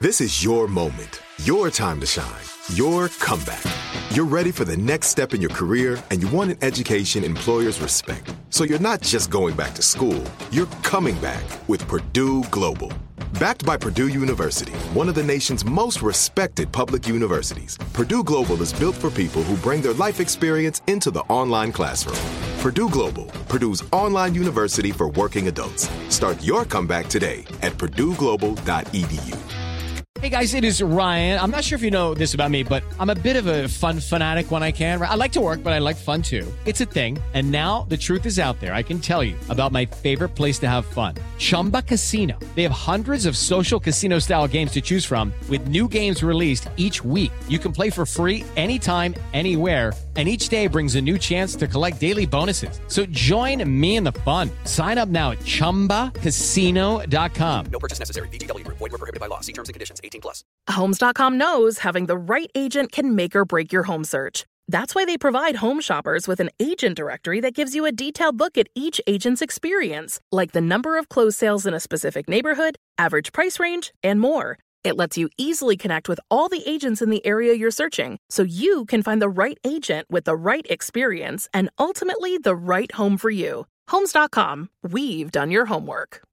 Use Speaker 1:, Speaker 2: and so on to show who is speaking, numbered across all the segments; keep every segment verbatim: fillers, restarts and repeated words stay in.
Speaker 1: This is your moment, your time to shine, your comeback. You're ready for the next step in your career, and you want an education employers respect. So you're not just going back to school, you're coming back with Purdue Global. Backed by Purdue University, one of the nation's most respected public universities, Purdue Global is built for people who bring their life experience into the online classroom. Purdue Global, Purdue's online university for working adults. Start your comeback today at purdue global dot e d u.
Speaker 2: Hey guys, it is Ryan. I'm not sure if you know this about me, but I'm a bit of a fun fanatic when I can. I like to work, but I like fun too. It's a thing. And now the truth is out there. I can tell you about my favorite place to have fun. Chumba Casino. They have hundreds of social casino style games to choose from with new games released each week. You can play for free anytime, anywhere. And each day brings a new chance to collect daily bonuses. So join me in the fun. Sign up now at chumba casino dot com.
Speaker 3: No purchase necessary. V G W Group. Void where prohibited by law. See terms and conditions. eighteen plus.
Speaker 4: Homes dot com knows having the right agent can make or break your home search. That's why they provide home shoppers with an agent directory that gives you a detailed look at each agent's experience, like the number of closed sales in a specific neighborhood, average price range, and more. It lets you easily connect with all the agents in the area you're searching, so you can find the right agent with the right experience and ultimately the right home for you. Homes dot com. We've done your homework.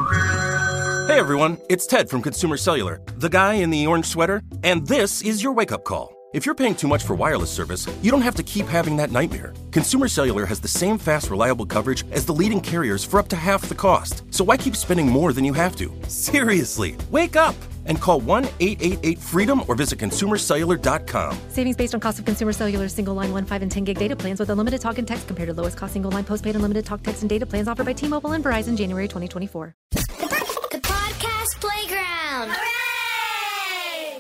Speaker 5: Hey everyone, it's Ted from Consumer Cellular, the guy in the orange sweater, and this is your wake-up call. If you're paying too much for wireless service, you don't have to keep having that nightmare. Consumer Cellular has the same fast, reliable coverage as the leading carriers for up to half the cost. So why keep spending more than you have to? Seriously, wake up and call one eight eight eight freedom or visit consumer cellular dot com.
Speaker 6: Savings based on cost of Consumer Cellular single line one, five, and ten gig data plans with unlimited talk and text compared to lowest cost single line postpaid unlimited talk, text, and data plans offered by T-Mobile and Verizon January twenty twenty-four.
Speaker 7: The Podcast Playground. Hooray!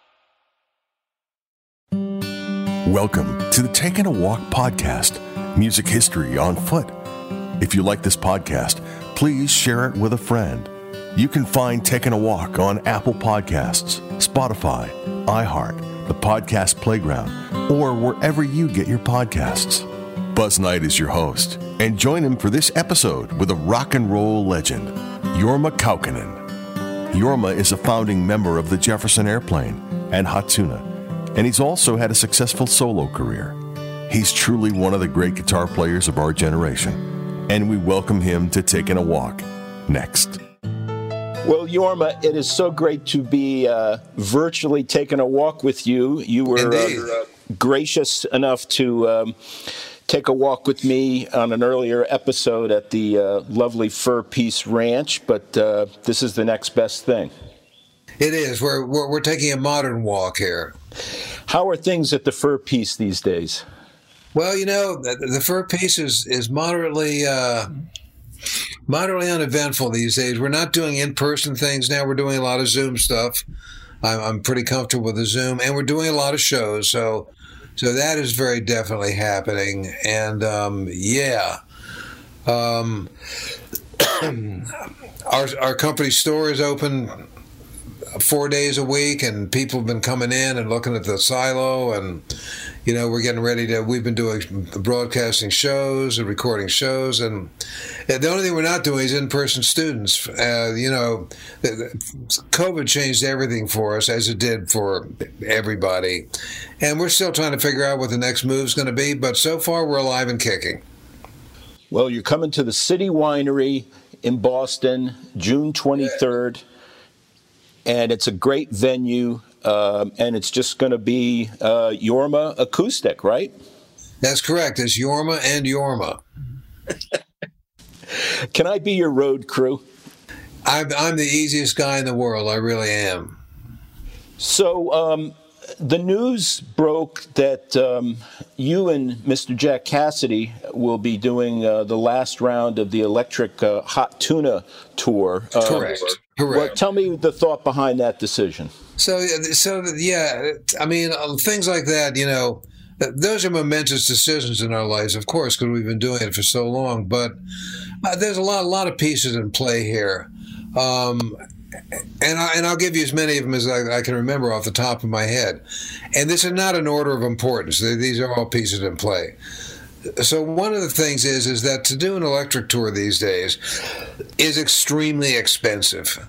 Speaker 8: Welcome to the Taking a Walk podcast, music history on foot. If you like this podcast, please share it with a friend. You can find Taking a Walk on Apple Podcasts, Spotify, iHeart, the Podcast Playground, or wherever you get your podcasts. Buzz Knight is your host, and join him for this episode with a rock and roll legend, Jorma Kaukonen. Jorma is a founding member of the Jefferson Airplane and Hatsuna, and he's also had a successful solo career. He's truly one of the great guitar players of our generation, and we welcome him to Taking a Walk next.
Speaker 9: Well, Jorma, it is so great to be uh, virtually taking a walk with you. You were uh, gracious enough to um, take a walk with me on an earlier episode at the uh, lovely Fur Peace Ranch, but uh, this is the next best thing.
Speaker 10: It is. We're, we're we're taking a modern walk here.
Speaker 9: How are things at the Fur Peace these days?
Speaker 10: Well, you know, the, the Fur Peace is, is moderately... Uh, Moderately uneventful these days. We're not doing in-person things now. We're doing a lot of Zoom stuff. I'm, I'm pretty comfortable with the Zoom, and we're doing a lot of shows. So, so that is very definitely happening. And um, yeah, um, our our company store is open four days a week, and people have been coming in and looking at the silo, and you know, we're getting ready to, we've been doing broadcasting shows and recording shows, and the only thing we're not doing is in-person students. Uh, you know, COVID changed everything for us, as it did for everybody, and we're still trying to figure out what the next move's going to be, but so far we're alive and kicking.
Speaker 9: Well, you're coming to the City Winery in Boston, June twenty-third, and it's a great venue. Um, and it's just going to be uh, Jorma acoustic, right?
Speaker 10: That's correct. It's Jorma and Jorma.
Speaker 9: Can I be your road crew?
Speaker 10: I'm, I'm the easiest guy in the world. I really am.
Speaker 9: So um, the news broke that um, you and Mister Jack Cassidy will be doing uh, the last round of the Electric uh, Hot Tuna Tour. Uh,
Speaker 10: Correct. Correct.
Speaker 9: Well, tell me the thought behind that decision.
Speaker 10: So, so yeah, I mean, things like that, you know, those are momentous decisions in our lives, of course, because we've been doing it for so long. But there's a lot, a lot of pieces in play here, um, and I, and I'll give you as many of them as I, I can remember off the top of my head. And this is not an order of importance; these are all pieces in play. So one of the things is is that to do an electric tour these days is extremely expensive.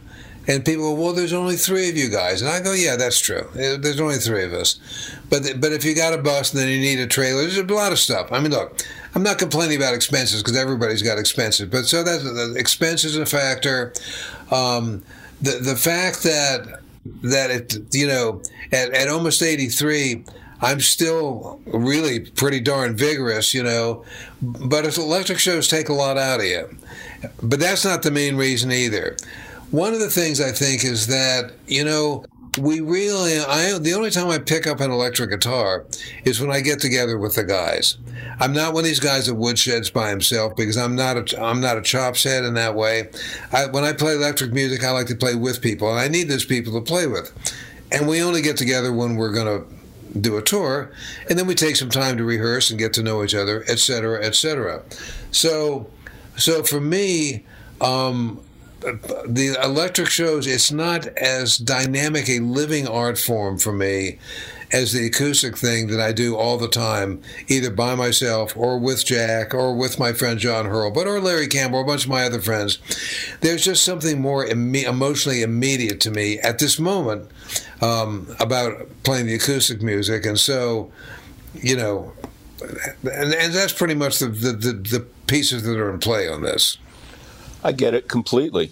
Speaker 10: And people go, well, there's only three of you guys. And I go, yeah, that's true. There's only three of us. But but if you got a bus and then you need a trailer, there's a lot of stuff. I mean, look, I'm not complaining about expenses because everybody's got expenses. But so that's the expense is a factor. Um, the the fact that that it you know at, at almost eighty-three, I'm still really pretty darn vigorous, you know. But electric shows take a lot out of you. But that's not the main reason either. One of the things I think is that, you know, we really, I the only time I pick up an electric guitar is when I get together with the guys. I'm not one of these guys that woodsheds by himself because I'm not a, I'm not a chops head in that way. I, when I play electric music, I like to play with people, and I need those people to play with. And we only get together when we're going to do a tour, and then we take some time to rehearse and get to know each other, et cetera, et cetera. So, so for me, um, the electric shows, it's not as dynamic a living art form for me as the acoustic thing that I do all the time, either by myself or with Jack or with my friend John Hurlbut or Larry Campbell or a bunch of my other friends. There's just something more imme- emotionally immediate to me at this moment um, about playing the acoustic music. And so, you know, and, and that's pretty much the, the, the, the pieces that are in play on this.
Speaker 9: I get it completely.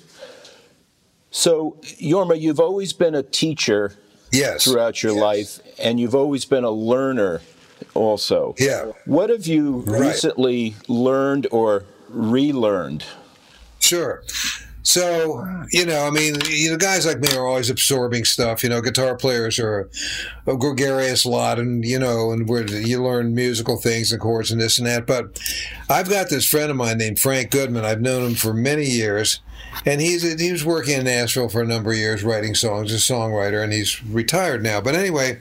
Speaker 9: So, Jorma, you've always been a teacher
Speaker 10: yes.
Speaker 9: throughout your
Speaker 10: yes.
Speaker 9: life, and you've always been a learner also.
Speaker 10: Yeah.
Speaker 9: What have you
Speaker 10: right.
Speaker 9: recently learned or relearned?
Speaker 10: Sure. So, you know, I mean, you know, guys like me are always absorbing stuff. You know, guitar players are a gregarious lot, and, you know, and where you learn musical things and chords and this and that. But I've got this friend of mine named Frank Goodman. I've known him for many years, and he's he was working in Nashville for a number of years writing songs, a songwriter, and he's retired now. But anyway,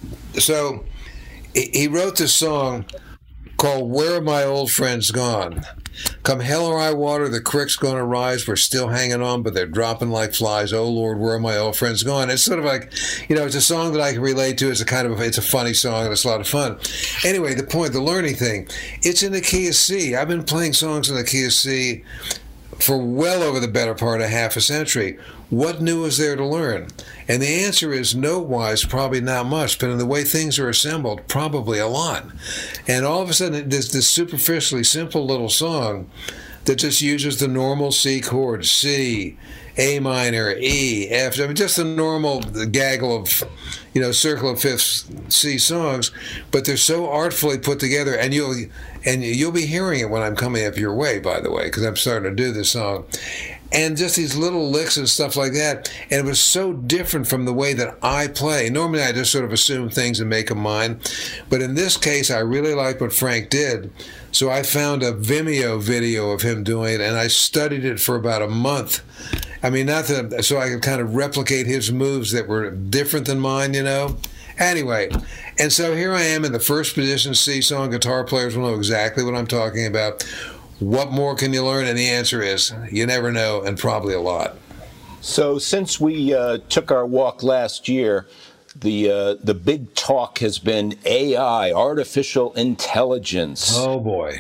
Speaker 10: so he wrote this song called Where Are My Old Friends Gone? Come hell or high water, the creek's going to rise. We're still hanging on, but they're dropping like flies. Oh, Lord, where are my old friends gone? It's sort of like, you know, it's a song that I can relate to. It's a kind of, it's a funny song, and it's a lot of fun. Anyway, the point, the learning thing, it's in the key of C. I've been playing songs in the key of C for well over the better part of half a century. What new is there to learn? And the answer is note-wise, probably not much, but in the way things are assembled, probably a lot. And all of a sudden, there's this superficially simple little song that just uses the normal C chord, C, A minor, E, F, I mean, just the normal gaggle of, you know, circle of fifths C songs, but they're so artfully put together, and you'll and you'll be hearing it when I'm coming up your way, by the way, because I'm starting to do this song. And just these little licks and stuff like that. And it was so different from the way that I play. Normally, I just sort of assume things and make them mine. But in this case, I really liked what Frank did. So I found a Vimeo video of him doing it, and I studied it for about a month. I mean, not that, so I could kind of replicate his moves that were different than mine, you know? Anyway, and so here I am in the first position C song. Guitar players will know exactly what I'm talking about. What more can you learn? And the answer is, you never know, and probably a lot.
Speaker 9: So since we uh, took our walk last year, the uh, the big talk has been A I, artificial intelligence.
Speaker 10: Oh, boy.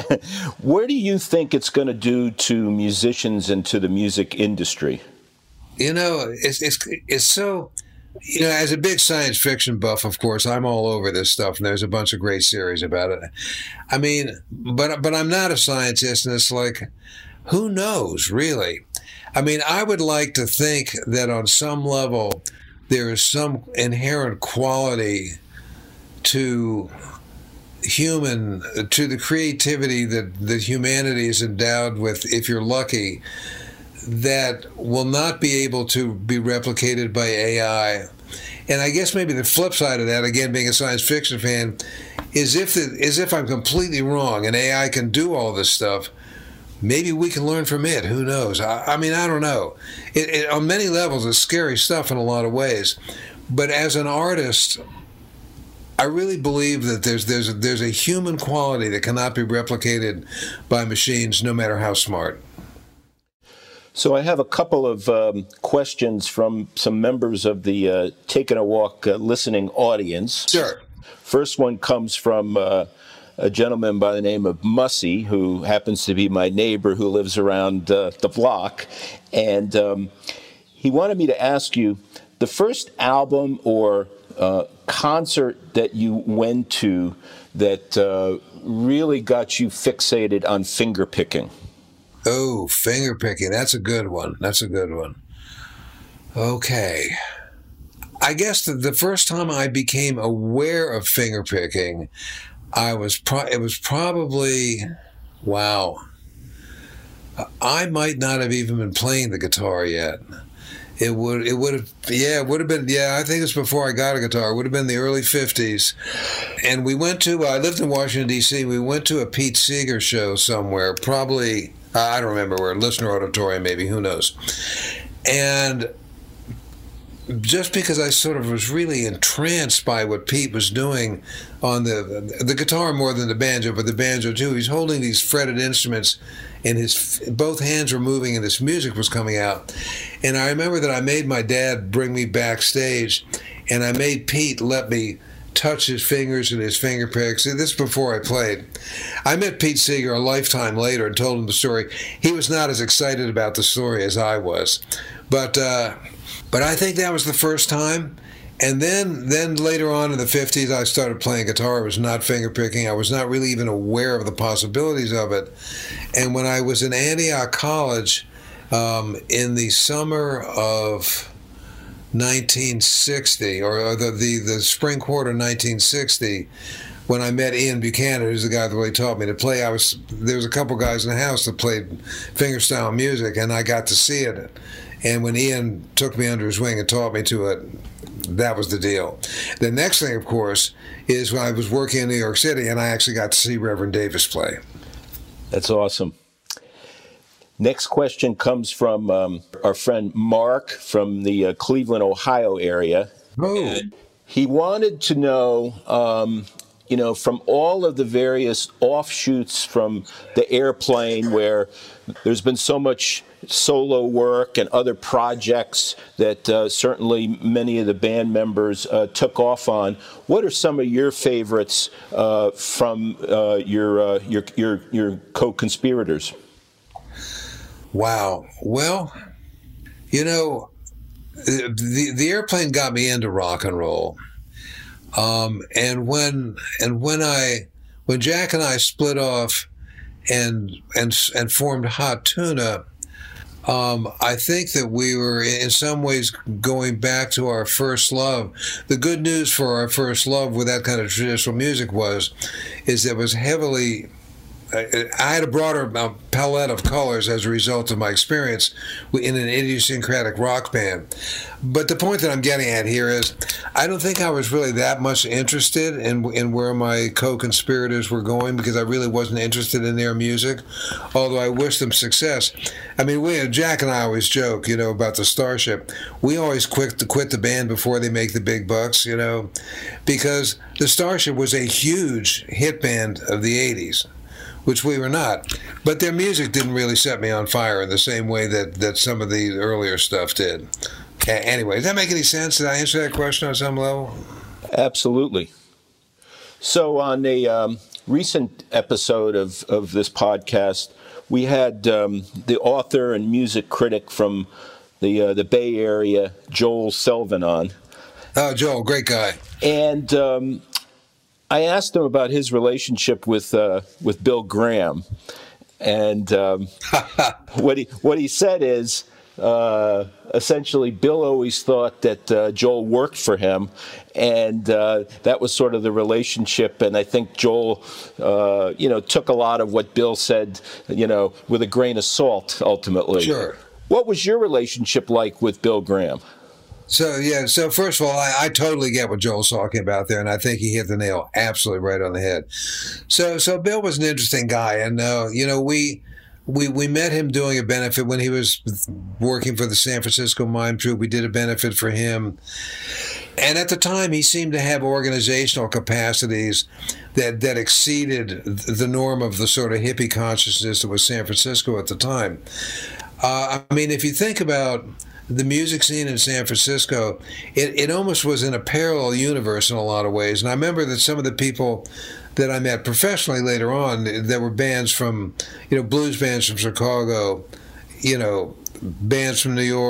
Speaker 9: Where do you think it's going to do to musicians and to the music industry?
Speaker 10: You know, it's it's it's so... You know, as a big science fiction buff, of course, I'm all over this stuff, and there's a bunch of great series about it. I mean, but but I'm not a scientist, and it's like, who knows, really? I mean, I would like to think that on some level there is some inherent quality to human, to the creativity that, that humanity is endowed with, if you're lucky, that will not be able to be replicated by A I. And I guess maybe the flip side of that, again, being a science fiction fan, is if the, is if I'm completely wrong and A I can do all this stuff, maybe we can learn from it. Who knows? I, I mean, I don't know. It, it, on many levels, it's scary stuff in a lot of ways. But as an artist, I really believe that there's there's a, there's a human quality that cannot be replicated by machines, no matter how smart.
Speaker 9: So I have a couple of um, questions from some members of the uh, Taking a Walk uh, listening audience.
Speaker 10: Sure.
Speaker 9: First one comes from uh, a gentleman by the name of Mussy, who happens to be my neighbor who lives around uh, the block. And um, he wanted me to ask you the first album or uh, concert that you went to that uh, really got you fixated on finger picking.
Speaker 10: Oh, finger picking. That's a good one. That's a good one. Okay. I guess the, the first time I became aware of finger picking, I was pro- it was probably, wow. I might not have even been playing the guitar yet. It would, it would have, yeah, it would have been, yeah, I think it's before I got a guitar. It would have been the early fifties. And we went to, I lived in Washington, D C We went to a Pete Seeger show somewhere, probably, I don't remember where, Listener Auditorium maybe, who knows. And just because I sort of was really entranced by what Pete was doing on the the guitar more than the banjo, but the banjo too. He's holding these fretted instruments, and his both hands were moving, and this music was coming out. And I remember that I made my dad bring me backstage, and I made Pete let me touch his fingers and his finger picks. This is before I played. I met Pete Seeger a lifetime later and told him the story. He was not as excited about the story as I was, but. Uh, But I think that was the first time. And then then later on in the fifties, I started playing guitar. I was not finger picking. I was not really even aware of the possibilities of it. And when I was in Antioch College um, in the summer of nineteen sixty, or, or the, the, the spring quarter nineteen sixty, when I met Ian Buchanan, who's the guy that really taught me to play, I was there was a couple guys in the house that played fingerstyle music, and I got to see it. And when Ian took me under his wing and taught me to it, that was the deal. The next thing, of course, is when I was working in New York City, and I actually got to see Reverend Davis play.
Speaker 9: That's awesome. Next question comes from um, our friend Mark from the uh, Cleveland, Ohio area.
Speaker 10: Oh.
Speaker 9: He wanted to know, um, you know, from all of the various offshoots from the Airplane, where there's been so much solo work and other projects that uh, certainly many of the band members uh, took off on. What are some of your favorites uh, from uh, your, uh, your your your co-conspirators?
Speaker 10: Wow. Well, you know, the the Airplane got me into rock and roll, um, and when and when I when Jack and I split off and and and formed Hot Tuna. Um, I think that we were in some ways going back to our first love. The good news for our first love with that kind of traditional music was, is that it was heavily, I had a broader palette of colors as a result of my experience in an idiosyncratic rock band. But the point that I'm getting at here is, I don't think I was really that much interested in in where my co-conspirators were going, because I really wasn't interested in their music, although I wish them success. I mean, we, Jack and I always joke, you know, about the Starship. We always quit to quit the band before they make the big bucks, you know, because the Starship was a huge hit band of the eighties. Which we were not. But their music didn't really set me on fire in the same way that, that some of the earlier stuff did. Anyway, does that make any sense? Did I answer that question on some level?
Speaker 9: Absolutely. So on a um, recent episode of, of this podcast, we had um, the author and music critic from the uh, the Bay Area, Joel Selvin, on.
Speaker 10: Oh, Joel, great guy.
Speaker 9: And um, I asked him about his relationship with uh, with Bill Graham, and um, what he what he said is uh, essentially Bill always thought that uh, Joel worked for him, and uh, that was sort of the relationship. And I think Joel, uh, you know, took a lot of what Bill said, you know, with a grain of salt. Ultimately,
Speaker 10: sure.
Speaker 9: What was your relationship like with Bill Graham?
Speaker 10: So, yeah, so first of all, I, I totally get what Joel's talking about there, and I think he hit the nail absolutely right on the head. So so Bill was an interesting guy, and, uh, you know, we, we we met him doing a benefit when he was working for the San Francisco Mime Troupe. We did a benefit for him. And at the time, he seemed to have organizational capacities that, that exceeded the norm of the sort of hippie consciousness that was San Francisco at the time. Uh, I mean, if you think about the music scene in San Francisco, it, it almost was in a parallel universe in a lot of ways. And I remember that some of the people that I met professionally later on, there were bands from, you know, blues bands from Chicago, you know, bands from New York,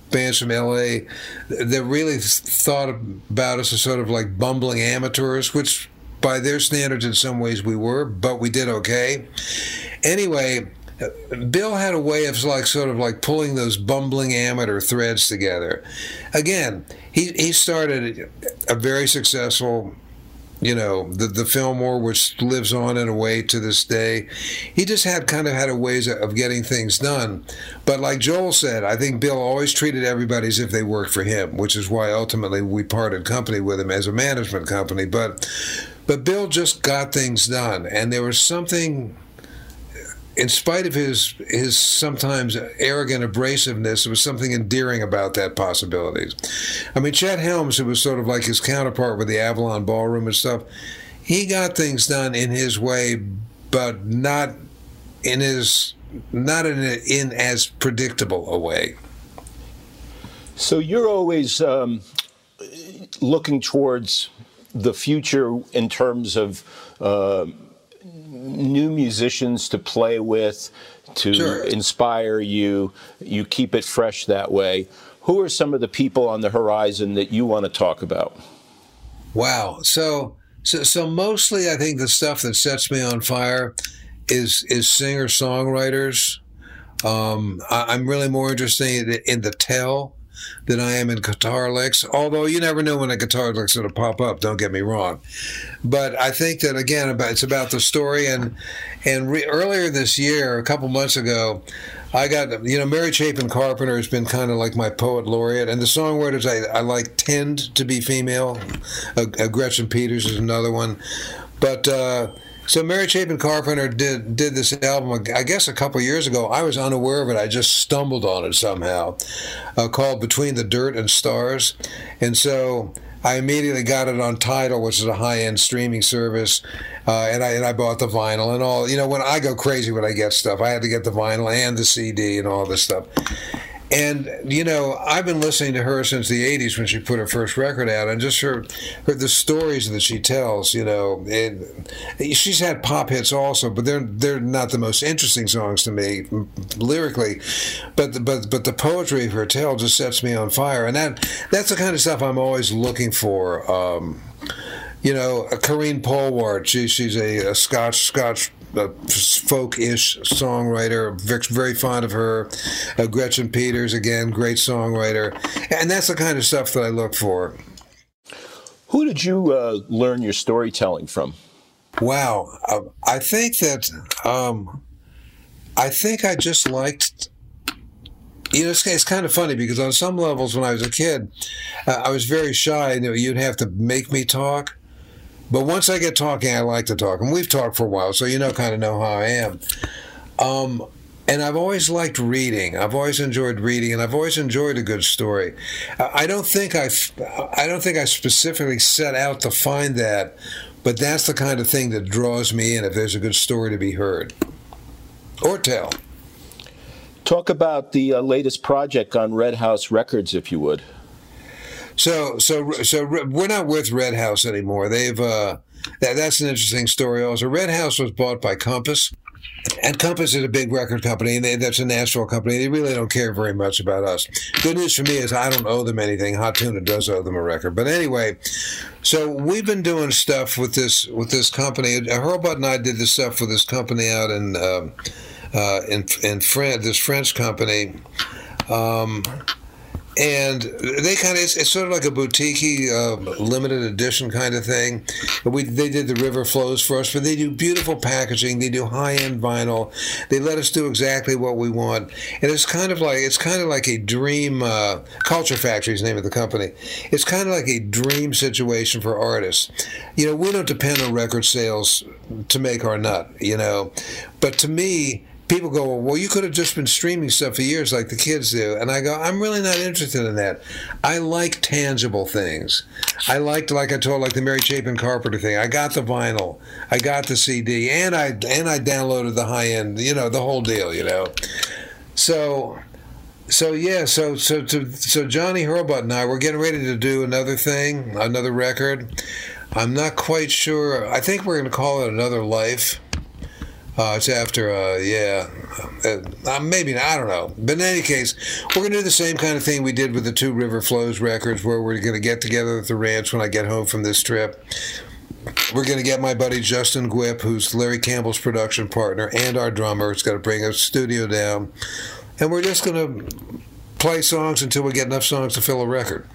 Speaker 10: bands from L A that really thought about us as sort of like bumbling amateurs, which by their standards in some ways we were, but we did okay. Anyway, Bill had a way of like sort of like pulling those bumbling amateur threads together. Again, he he started a very successful, you know, the the Fillmore, which lives on in a way to this day. He just had kind of had a ways of getting things done. But like Joel said, I think Bill always treated everybody as if they worked for him, which is why ultimately we parted company with him as a management company. But but Bill just got things done, and there was something, in spite of his his sometimes arrogant abrasiveness, there was something endearing about that possibility. I mean, Chet Helms, who was sort of like his counterpart with the Avalon Ballroom and stuff, he got things done in his way, but not in his not in a, in as predictable a way.
Speaker 9: So you're always um, looking towards the future in terms of Uh, new musicians to play with, to
Speaker 10: sure.
Speaker 9: inspire you. You keep it fresh that way. Who are some of the people on the horizon that you want to talk about?
Speaker 10: Wow. So, so, so mostly I think the stuff that sets me on fire is is singer-songwriters. Um, I, I'm really more interested in, in the tell than I am in guitar licks, although you never know when a guitar lick's going to pop up, don't get me wrong. But I think that, again, about it's about the story. And and re, earlier this year, a couple months ago, I got, you know, Mary Chapin Carpenter has been kind of like my poet laureate, and the songwriters I, I like tend to be female. Uh, uh, Gretchen Peters is another one. But uh, so Mary Chapin Carpenter did did this album, I guess a couple years ago. I was unaware of it. I just stumbled on it somehow, uh, called Between the Dirt and Stars. And so I immediately got it on Tidal, which is a high-end streaming service, uh, and I and I bought the vinyl and all. You know, when I go crazy when I get stuff, I had to get the vinyl and the C D and all this stuff. And, you know, I've been listening to her since the eighties when she put her first record out, and just her, her the stories that she tells, you know. And she's had pop hits also, but they're they're not the most interesting songs to me, lyrically. But the, but but the poetry of her tale just sets me on fire. And that that's the kind of stuff I'm always looking for. Um, you know, Corinne Polwart, she, she's a, a Scotch, Scotch, a folk-ish songwriter, very fond of her. Uh, Gretchen Peters, again, great songwriter. And that's the kind of stuff that I look for.
Speaker 9: Who did you uh, learn your storytelling from?
Speaker 10: Wow. Uh, I think that, um, I think I just liked, you know, it's, it's kind of funny because on some levels when I was a kid, uh, I was very shy. You know, you'd have to make me talk. But once I get talking, I like to talk. And we've talked for a while, so you know, kind of know how I am. Um, and I've always liked reading. I've always enjoyed reading, and I've always enjoyed a good story. I don't think I, I don't think I specifically set out to find that, but that's the kind of thing that draws me in if there's a good story to be heard or tell.
Speaker 9: Talk about the uh, latest project on Red House Records, if you would.
Speaker 10: So, so, so we're not with Red House anymore. They've uh, that, that's an interesting story. Also, Red House was bought by Compass, and Compass is a big record company, and they, that's a Nashville company. They really don't care very much about us. Good news for me is I don't owe them anything. Hot Tuna does owe them a record, but anyway. So we've been doing stuff with this with this company. Hurlbut and I did this stuff for this company out in um, uh, in in France. This French company. Um, And they kind of, it's, it's sort of like a boutique uh, limited edition kind of thing. We, they did The River Flows for us, but they do beautiful packaging. They do high-end vinyl. They let us do exactly what we want. And it's kind of like, it's kind of like a dream, uh, Culture Factory is the name of the company. It's kind of like a dream situation for artists. You know, we don't depend on record sales to make our nut, you know. But to me, people go, well, you could have just been streaming stuff for years like the kids do. And I go, I'm really not interested in that. I like tangible things. I liked, like I told, like the Mary Chapin Carpenter thing. I got the vinyl. I got the C D. And I and I downloaded the high-end, you know, the whole deal, you know. So, so yeah, so so to, so Johnny Hurlbut and I, we're getting ready to do another thing, another record. I'm not quite sure. I think we're going to call it Another Life. Uh, it's after, uh, yeah, uh, maybe, I don't know. But in any case, we're going to do the same kind of thing we did with the Two River Flows records, where we're going to get together at the ranch when I get home from this trip. We're going to get my buddy Justin Gwip, who's Larry Campbell's production partner and our drummer. It's going to bring a studio down. And we're just going to play songs until we get enough songs to fill a record.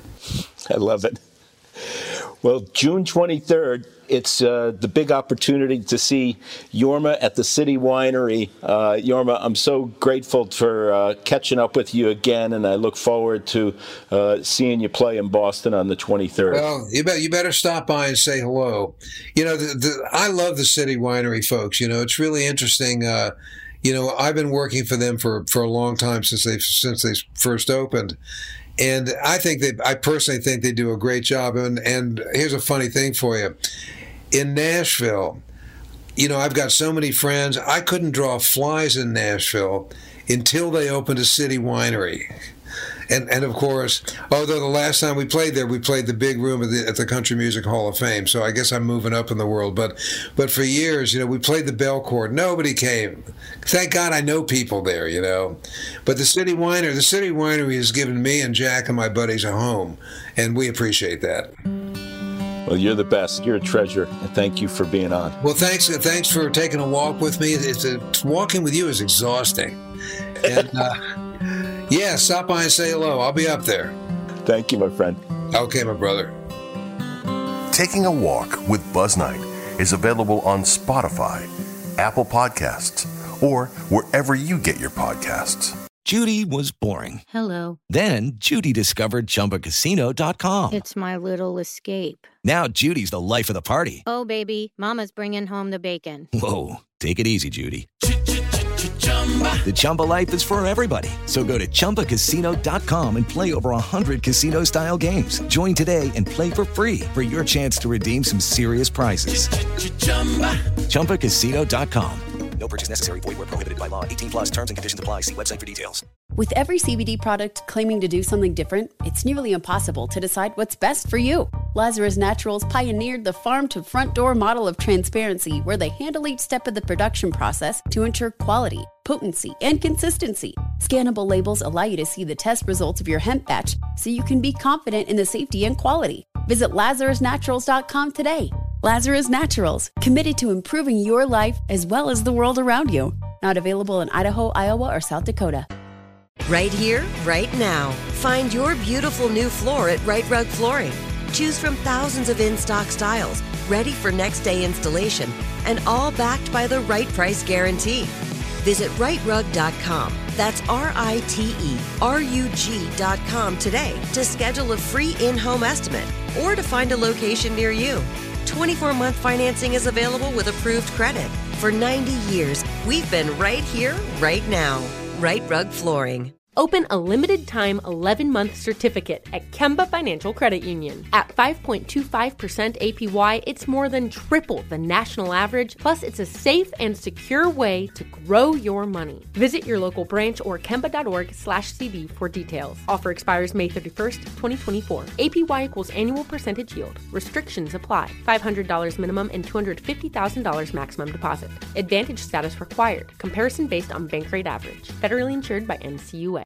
Speaker 9: I love it. Well, June twenty-third, it's uh, the big opportunity to see Jorma at the City Winery. Uh, Jorma, I'm so grateful for uh, catching up with you again, and I look forward to uh, seeing you play in Boston on the twenty-third.
Speaker 10: Well, you, bet, you better stop by and say hello. You know, the, the, I love the City Winery folks. You know, it's really interesting. Uh, you know, I've been working for them for, for a long time since they since they first opened. And I think they, I personally think they do a great job. And, and here's a funny thing for you. In Nashville, you know, I've got so many friends. I couldn't draw flies in Nashville until they opened a City Winery. And, and of course, although the last time we played there, we played the big room at the, at the Country Music Hall of Fame. So I guess I'm moving up in the world. But but for years, you know, we played the Belcourt. Nobody came. Thank God I know people there, you know. But the City Winery, the City Winery has given me and Jack and my buddies a home, and we appreciate that.
Speaker 9: Well, you're the best. You're a treasure. And thank you for being on.
Speaker 10: Well, thanks Thanks for taking a walk with me. It's a, walking with you is exhausting. And, uh, yeah, stop by and say hello. I'll be up there.
Speaker 9: Thank you, my friend.
Speaker 10: Okay, my brother.
Speaker 8: Taking a Walk with Buzz Knight is available on Spotify, Apple Podcasts, or wherever you get your podcasts.
Speaker 11: Judy was boring.
Speaker 12: Hello.
Speaker 11: Then Judy discovered Chumba Casino dot com.
Speaker 12: It's my little escape.
Speaker 11: Now Judy's the life of the party.
Speaker 12: Oh, baby, mama's bringing home the bacon.
Speaker 11: Whoa, take it easy, Judy. The Chumba life is for everybody. So go to Chumba Casino dot com and play over one hundred casino-style games. Join today and play for free for your chance to redeem some serious prizes. Chumba Casino dot com.
Speaker 3: No purchase necessary. Void where prohibited by law. eighteen plus terms and conditions apply. See website for details.
Speaker 13: With every C B D product claiming to do something different, it's nearly impossible to decide what's best for you. Lazarus Naturals pioneered the farm-to-front-door model of transparency, where they handle each step of the production process to ensure quality, potency, and consistency. Scannable labels allow you to see the test results of your hemp batch, so you can be confident in the safety and quality. Visit Lazarus Naturals dot com today. Lazarus Naturals, committed to improving your life as well as the world around you. Not available in Idaho, Iowa, or South Dakota.
Speaker 14: Right here, right now. Find your beautiful new floor at Right Rug Flooring. Choose from thousands of in-stock styles, ready for next day installation, and all backed by the right price guarantee. Visit right rug dot com. That's R I T E R U G dot com today to schedule a free in-home estimate or to find a location near you. twenty-four month financing is available with approved credit. For ninety years, we've been right here, right now. Right Rug Flooring.
Speaker 15: Open a limited-time eleven-month certificate at Kemba Financial Credit Union. At five point two five percent A P Y, it's more than triple the national average, plus it's a safe and secure way to grow your money. Visit your local branch or kemba.org slash CD for details. Offer expires May thirty-first, twenty twenty-four. A P Y equals annual percentage yield. Restrictions apply. five hundred dollars minimum and two hundred fifty thousand dollars maximum deposit. Advantage status required. Comparison based on bank rate average. Federally insured by N C U A.